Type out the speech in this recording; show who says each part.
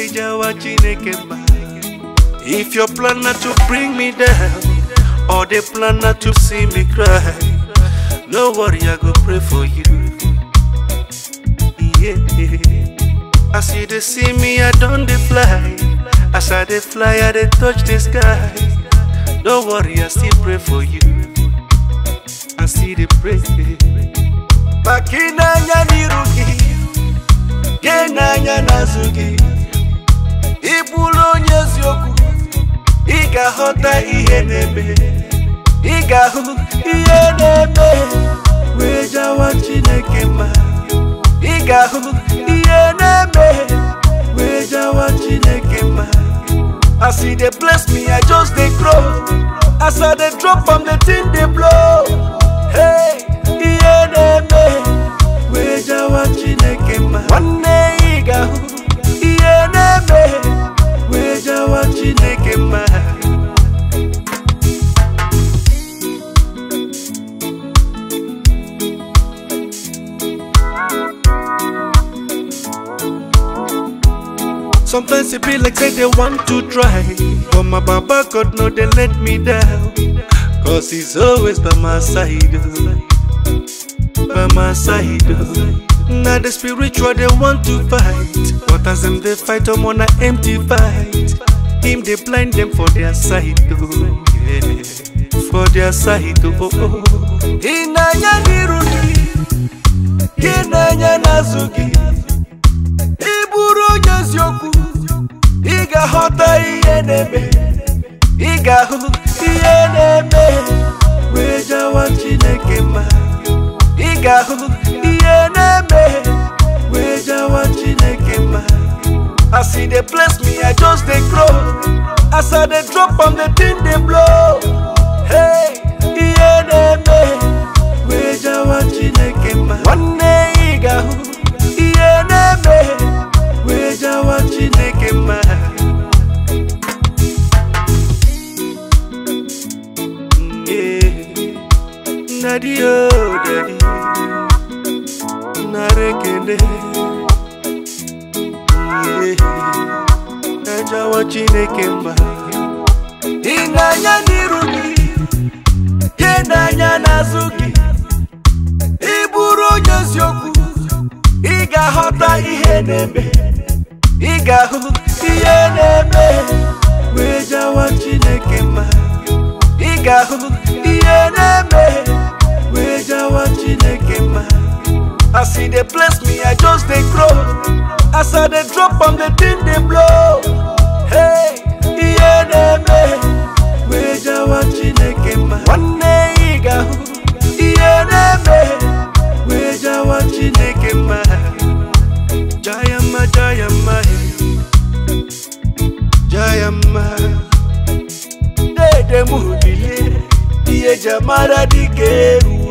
Speaker 1: If your plan not to bring me down, or they plan not to see me cry, no worry, I go pray for you. Yeah. As you they see me, I don't they fly. As I they fly, I they touch the sky. Don't worry, I still pray for you. I see the pray. Makina nyanirugi, kena nyanazugi. Ibulo nyezoku, iga hota ihenebe, iga hu ihenebe. Weja wachineke ma, iga hu ihenebe. Weja wachineke ma. As he they bless me, I just they grow. As I they drop from the thing they blow. Hey, ihenebe. Weja wachineke ma. One day iga hu ihenebe. Weja wachineke ma. Sometimes it be like say they want to try, but my Baba God no they let me down. Cause he's always by my side, by my side. Now the spiritual they want to fight, but as them they fight I'm on an empty fight. Him they blind them for their side, yeah. For their side, Inanya nirugi, Inanya nazugi, Iburu nyezoku, Iga hota ihenebe, Iga hu ihenebe. Weja wachineke ma, Iga hu ihenebe. Weja wachineke ma. As he they bless me, I just they grow. As I they drop on the thing they blow. Hey, ihenebe. Weja wachineke ma. One day iga hu ihenebe. Weja wachineke ma. Daddy, oh daddy, narekende, naja wachineke ma. Inanya nirugi, yenanya nazugi. Iburu nyezoku, iga hota ihenebe, iga hu ihenebe. Weja wachineke ma, iga hu ihenebe. Weja wachineke ma. As he they bless me, I just they grow. As I they drop on the thing they blow. Hey, ihenebe. Weja wachineke ma. One day iga hu ihenebe. Weja wachineke ma. Jayama, Jayama, Jayama. Dede mudiye, diye jamara dikeru.